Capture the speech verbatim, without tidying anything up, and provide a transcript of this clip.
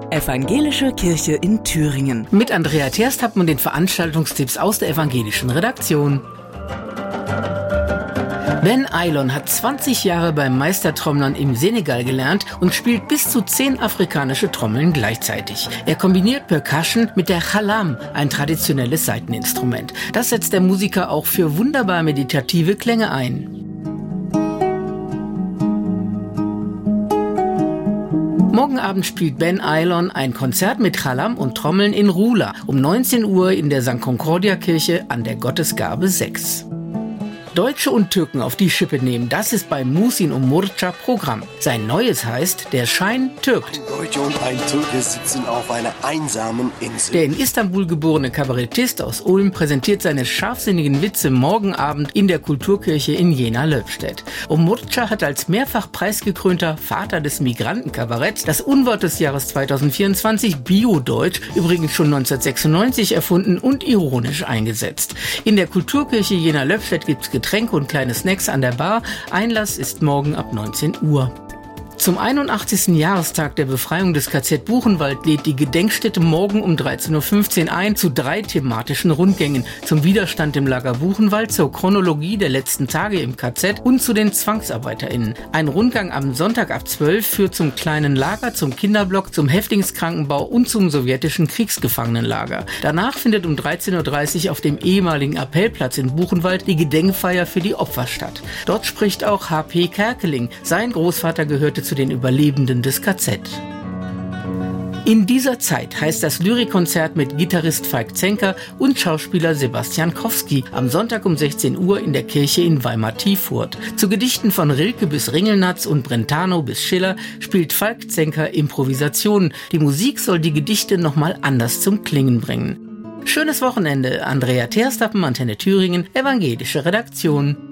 Evangelische Kirche in Thüringen. Mit Andrea Terstappen und den Veranstaltungstipps aus der evangelischen Redaktion. Ben Ailon hat zwanzig Jahre beim Meistertrommlern im Senegal gelernt und spielt bis zu zehn afrikanische Trommeln gleichzeitig. Er kombiniert Percussion mit der Chalam, ein traditionelles Saiteninstrument. Das setzt der Musiker auch für wunderbar meditative Klänge ein. Morgen Abend spielt Ben Ailon ein Konzert mit Chalam und Trommeln in Rula um neunzehn Uhr in der Sankt Concordia Kirche an der Gottesgabe sechs. Deutsche und Türken auf die Schippe nehmen, das ist bei Muhsin Umurca Programm. Sein neues heißt Der Schein türkt. Ein Deutscher und ein Türke sitzen auf einer einsamen Insel. Der in Istanbul geborene Kabarettist aus Ulm präsentiert seine scharfsinnigen Witze morgen Abend in der Kulturkirche in Jena-Löbstedt. Umurca hat als mehrfach preisgekrönter Vater des Migrantenkabaretts das Unwort des Jahres zweitausendvierundzwanzig Bio-Deutsch, übrigens schon neunzehnhundertsechsundneunzig erfunden und ironisch eingesetzt. In der Kulturkirche Jena-Löbstedt gibt's Getränke und kleine Snacks an der Bar. Einlass ist morgen ab neunzehn Uhr. Zum einundachtzigsten Jahrestag der Befreiung des K Z Buchenwald lädt die Gedenkstätte morgen um dreizehn Uhr fünfzehn ein zu drei thematischen Rundgängen. Zum Widerstand im Lager Buchenwald, zur Chronologie der letzten Tage im K Z und zu den ZwangsarbeiterInnen. Ein Rundgang am Sonntag ab zwölf führt zum kleinen Lager, zum Kinderblock, zum Häftlingskrankenbau und zum sowjetischen Kriegsgefangenenlager. Danach findet um dreizehn Uhr dreißig auf dem ehemaligen Appellplatz in Buchenwald die Gedenkfeier für die Opfer statt. Dort spricht auch H P Kerkeling. Sein Großvater gehörte zu den Überlebenden des K Z. In dieser Zeit heißt das Lyrikkonzert mit Gitarrist Falk Zenker und Schauspieler Sebastian Kowski am Sonntag um sechzehn Uhr in der Kirche in Weimar-Tiefurt. Zu Gedichten von Rilke bis Ringelnatz und Brentano bis Schiller spielt Falk Zenker Improvisationen. Die Musik soll die Gedichte nochmal anders zum Klingen bringen. Schönes Wochenende. Andrea Terstappen, Antenne Thüringen, evangelische Redaktion.